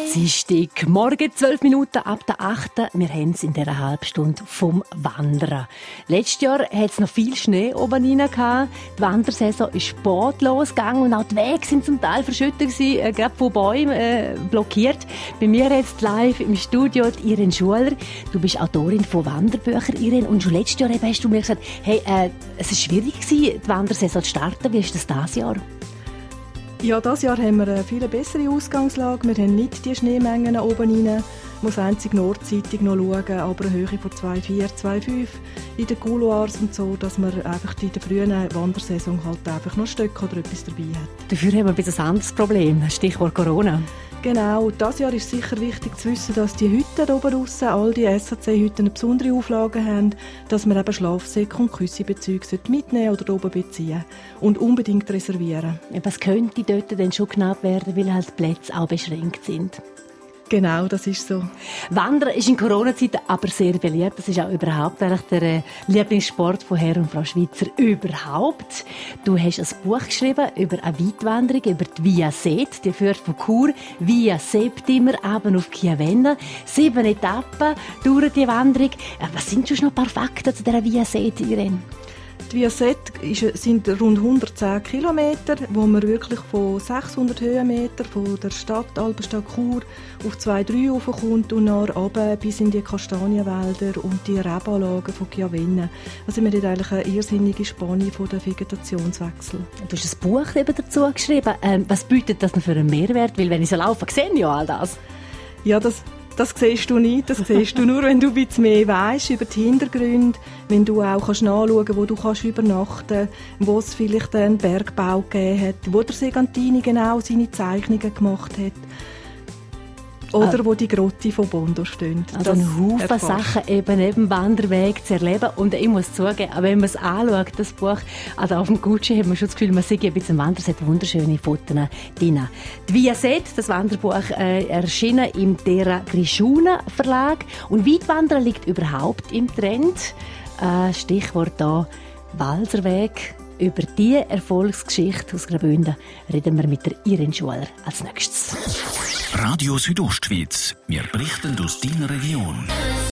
Dienstag, morgen 12 Minuten ab der 8. Wir haben es in dieser Halbstunde vom Wandern. Letztes Jahr hat es noch viel Schnee oben rein. Die Wandersaison ist spät losgegangen und auch die Wege sind zum Teil verschüttet gewesen, gerade von Bäumen blockiert. Bei mir jetzt live im Studio die Irene Schuler. Du bist Autorin von Wanderbüchern, Irene. Und schon letztes Jahr hast du mir gesagt, hey, es war schwierig gewesen, die Wandersaison zu starten. Wie ist das dieses Jahr? Ja, dieses Jahr haben wir eine viel bessere Ausgangslage. Wir haben nicht die Schneemengen oben rein. Ich muss einzig nordseitig noch schauen, aber eine Höhe von 2,4, 2,5 in den Couloirs und so, dass man einfach in der frühen Wandersaison halt einfach noch Stöcke oder etwas dabei hat. Dafür haben wir ein bisschen ein anderes Problem, Stichwort Corona. Genau, dieses Jahr ist sicher wichtig zu wissen, dass die Hütten oben draussen, all die SAC-Hütten eine besondere Auflagen haben, dass man eben Schlafsäcke und Küssebezüge mitnehmen oder oben beziehen und unbedingt reservieren. Was könnte dort denn schon knapp werden, weil halt die Plätze auch beschränkt sind? Genau, das ist so. Wandern ist in Corona-Zeiten aber sehr beliebt. Das ist auch überhaupt der Lieblingssport von Herr und Frau Schweizer überhaupt. Du hast ein Buch geschrieben über eine Weitwanderung, über die Via Set. Die führt von Chur via Septimer eben auf Chiavenna. 7 Etappen dauert die Wanderung. Was sind schon noch ein paar Fakten zu dieser Via Set, Irene? Die Via Set sind rund 110 Kilometer, wo man wirklich von 600 Höhenmeter von der Stadt Alpenstadt Chur auf 2,3 raufkommt und dann runter bis in die Kastanienwälder und die Rebanlagen von Chiavenna. Also wir haben eigentlich eine irrsinnige Spanne von der Vegetationswechsel. Du hast ein Buch eben dazu geschrieben. Was bietet das noch für einen Mehrwert? Weil wenn ich so laufe, sehe ich ja all das. Ja, das siehst du nicht. Das siehst du nur, wenn du ein bisschen mehr weisst über die Hintergründe, wenn du auch nachschauen kannst, wo du übernachten kannst, wo es vielleicht einen Bergbau gegeben hat, wo der Segantini genau seine Zeichnungen gemacht hat. Oder wo die Grotte von Bondo stehen. Also ein Haufen Sachen eben neben Wanderweg zu erleben. Und ich muss zugeben, wenn man es anschaut, das Buch, also auf dem Gucci hat man schon das Gefühl, man sieht ein bisschen Wandern, es hat wunderschöne Fotos drin. Die Via Set, das Wanderbuch, erschienen im Terra Grischuna Verlag. Und Weitwandern liegt überhaupt im Trend. Stichwort da Walserweg. Über diese Erfolgsgeschichte aus Graubünden reden wir mit der Irene Schuler als nächstes. Radio Südostschweiz. Wir berichten aus deiner Region.